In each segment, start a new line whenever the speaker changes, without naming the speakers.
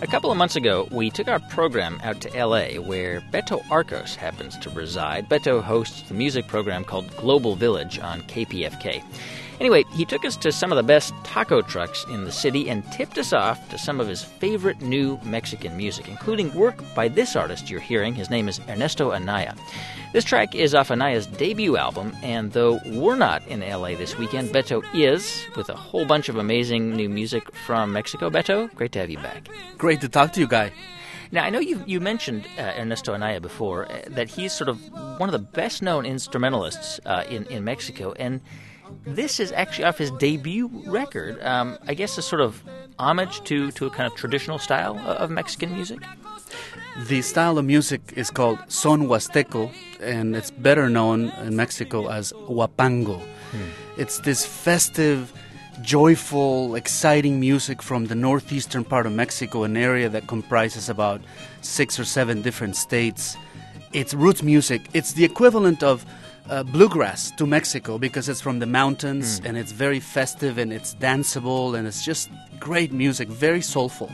A couple of months ago, we took our program out to L.A., where Beto Arcos happens to reside. Beto hosts the music program called Global Village on KPFK. Anyway, he took us to some of the best taco trucks in the city and tipped us off to some of his favorite new Mexican music, including work by this artist you're hearing. His name is Ernesto Anaya. This track is off Anaya's debut album, and though we're not in L.A. this weekend, Beto is, with a whole bunch of amazing new music from Mexico. Beto, great to have you back.
Great to talk to you, Guy.
Now, I know you mentioned Ernesto Anaya before, that he's sort of one of the best-known instrumentalists in Mexico, and this is actually off his debut record. I guess a sort of homage to a kind of traditional style of Mexican music.
The style of music is called son huasteco, and it's better known in Mexico as huapango. It's this festive, joyful, exciting music from the northeastern part of Mexico, an area that comprises about 6 or 7 different states. It's roots music. It's the equivalent of bluegrass to Mexico because it's from the mountains and it's very festive and it's danceable and it's just great music, very soulful.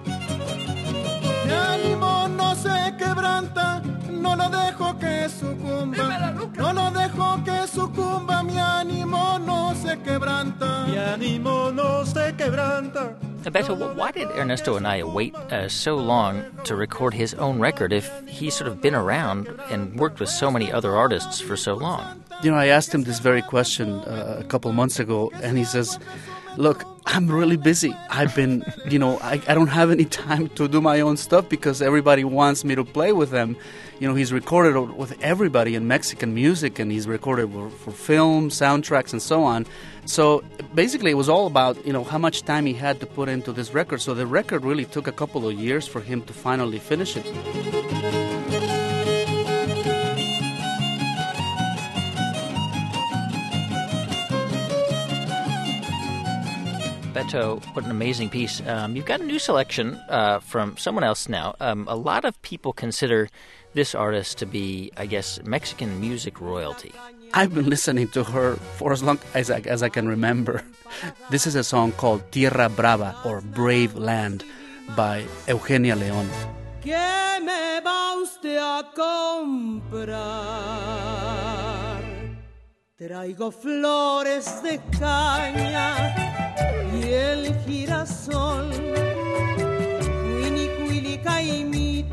Mi ánimo no se quebranta, no lo dejo que sucumba, no lo dejo que sucumba, mi ánimo no se quebranta, mi ánimo no se quebranta.
Beto, why did Ernesto Anaya wait so long to record his own record if he's sort of been around and worked with so many other artists for so long?
You know, I asked him this very question a couple months ago, and he says, look, I'm really busy. I've been, I don't have any time to do my own stuff because everybody wants me to play with them. He's recorded with everybody in Mexican music, and he's recorded for film, soundtracks, and so on. So basically it was all about, how much time he had to put into this record. So the record really took a couple of years for him to finally finish it.
Beto, what an amazing piece. You've got a new selection from someone else now. A lot of people consider this artist to be, I guess, Mexican music royalty.
I've been listening to her for as long as I can remember. This is a song called Tierra Brava, or Brave Land, by Eugenia León.
¿Qué me va usted a comprar? Traigo flores de caña y el girasol, cuili caimito,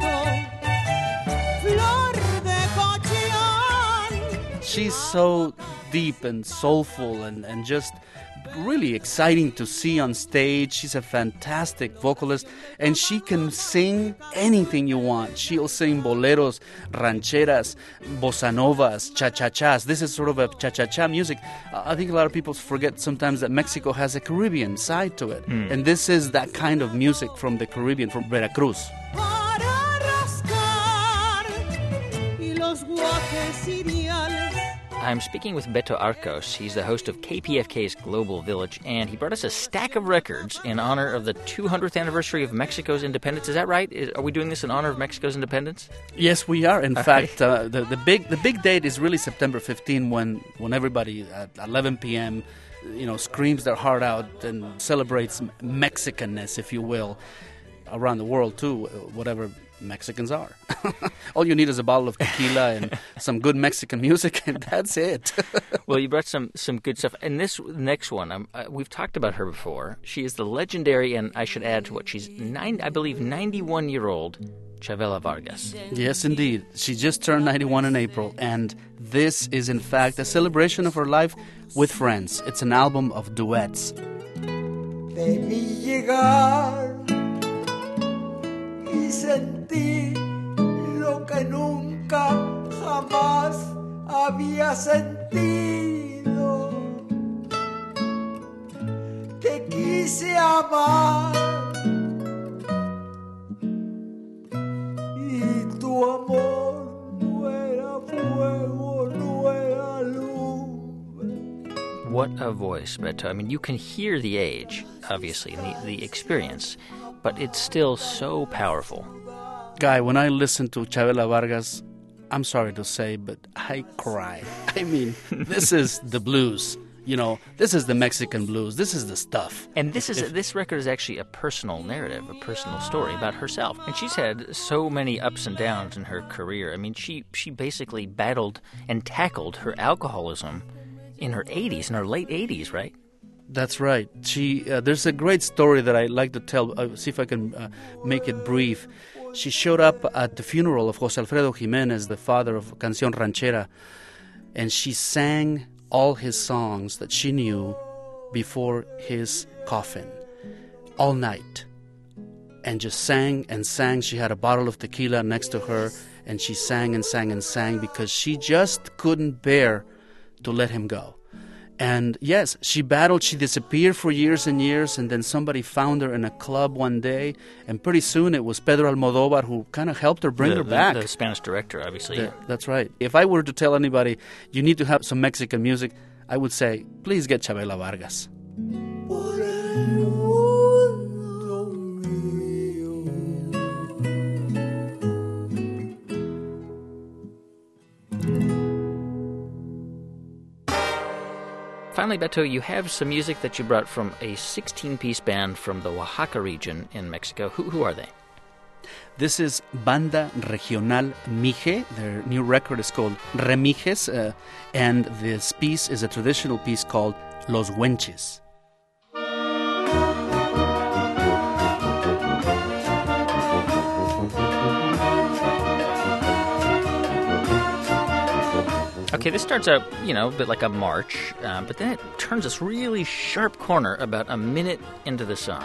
flor de cochillón.
She's so deep and soulful and just really exciting to see on stage. She's a fantastic vocalist, and she can sing anything you want. She'll sing boleros, rancheras, bossa novas, cha-cha-chas. This is sort of a cha-cha-cha music. I think a lot of people forget sometimes that Mexico has a Caribbean side to it, and this is that kind of music from the Caribbean, from Veracruz.
I'm speaking with Beto Arcos. He's the host of KPFK's Global Village, and he brought us a stack of records in honor of the 200th anniversary of Mexico's independence. Is that right? Are we doing this in honor of Mexico's independence?
Yes, we are. In fact, the big date is really September 15, when everybody at 11 p.m. Screams their heart out and celebrates Mexicanness, if you will, around the world too, whatever Mexicans are. All you need is a bottle of tequila and some good Mexican music, and that's it.
Well, you brought some good stuff. And this next one, we've talked about her before. She is the legendary, and I should add to what she's 91-year-old Chavela Vargas.
Yes, indeed. She just turned 91 in April, and this is in fact a celebration of her life with friends. It's an album of duets.
Te vi llegar y sentí lo que nunca jamás había sentido. Te quise amar y tu amor no era fuego, no era luz.
What a voice, Beto. I mean, you can hear the age, obviously, and the experience, but it's still so powerful.
Guy, when I listen to Chavela Vargas, I'm sorry to say, but I cry. I mean, this is the blues. this is the Mexican blues. This is the stuff.
And this record is actually a personal narrative, a personal story about herself. And she's had so many ups and downs in her career. I mean, she basically battled and tackled her alcoholism in her 80s, in her late 80s, right?
That's right. There's a great story that I like to tell. See if I can make it brief. She showed up at the funeral of José Alfredo Jiménez, the father of Canción Ranchera, and she sang all his songs that she knew before his coffin all night, and just sang and sang. She had a bottle of tequila next to her, and she sang and sang and sang because she just couldn't bear to let him go. And yes, she battled. She disappeared for years and years, and then somebody found her in a club one day, and pretty soon it was Pedro Almodóvar who kind of helped her bring her back.
The Spanish director, obviously.
That's right. If I were to tell anybody you need to have some Mexican music, I would say, please get Chabela Vargas.
Finally, Beto, you have some music that you brought from a 16-piece band from the Oaxaca region in Mexico. Who are they?
This is Banda Regional Mije. Their new record is called Remijes, and this piece is a traditional piece called Los Huenches.
Okay, this starts out, a bit like a march, but then it turns this really sharp corner about a minute into the song.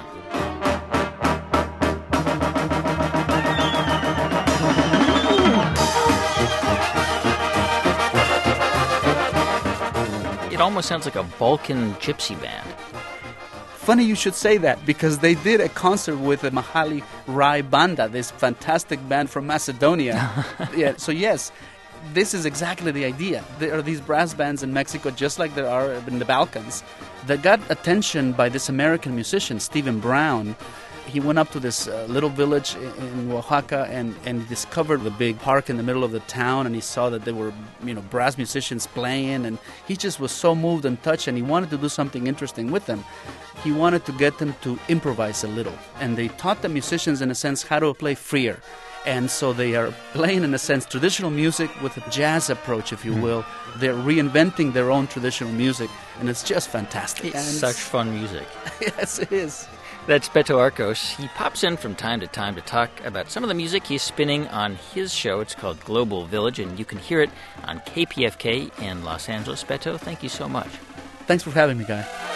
It almost sounds like a Balkan gypsy band.
Funny you should say that, because they did a concert with the Mahali Rai Banda, this fantastic band from Macedonia. Yeah, so yes, this is exactly the idea. There are these brass bands in Mexico, just like there are in the Balkans, that got attention by this American musician, Stephen Brown. He went up to this little village in Oaxaca and discovered the big park in the middle of the town, and he saw that there were, brass musicians playing, and he just was so moved and touched, and he wanted to do something interesting with them. He wanted to get them to improvise a little, and they taught the musicians, in a sense, how to play freer. And so they are playing, in a sense, traditional music with a jazz approach, if you will. They're reinventing their own traditional music, and it's just fantastic.
It's such fun music.
Yes, it is.
That's Beto Arcos. He pops in from time to time to talk about some of the music he's spinning on his show. It's called Global Village, and you can hear it on KPFK in Los Angeles. Beto, thank you so much.
Thanks for having me, Guy.